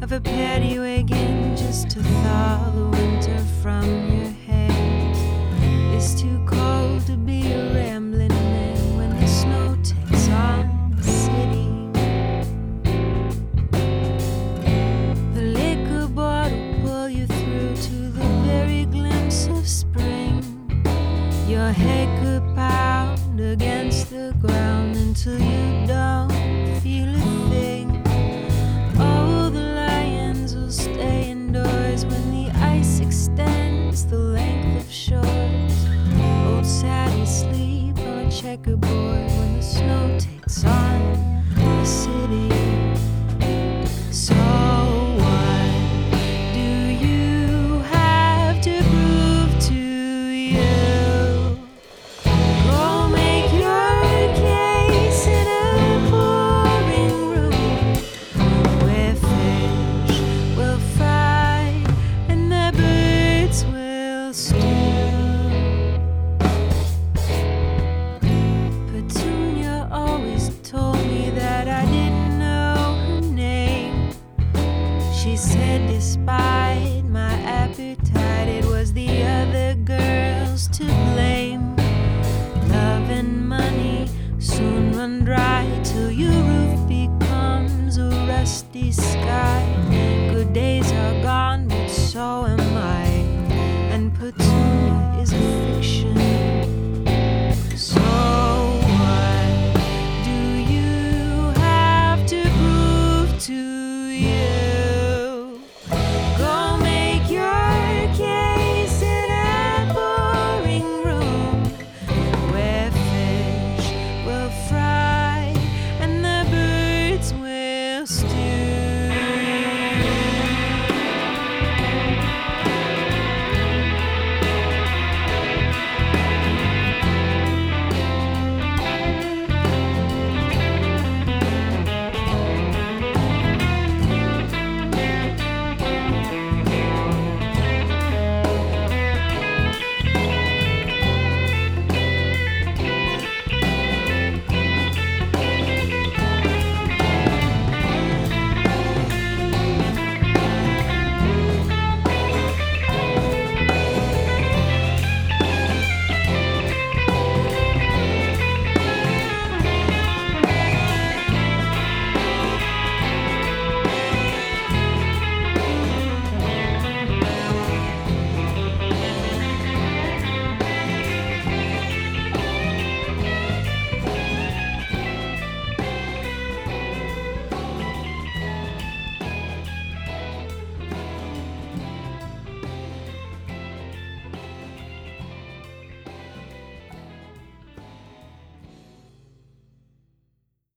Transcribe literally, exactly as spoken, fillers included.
prepared you again just to thaw the winter from your hands. It's too cold to be a rambling man when the snow takes on the city. The liquor bottle pull you through to the very glimpse of spring. Your head could pound against the ground until you don't feel a thing. Oh, the lions will stay indoors when the ice extends the length of shores. Old Sally sleep on a checkerboard when the snow takes on the city. So what do you have to prove to you? Go make your case in a pouring room where fish will fry and the birds will stew. Petunia always told me that I didn't know her name. She said despite my appetite, it was the other girls to blame. Love and money soon run dry till your roof becomes a rusty sky.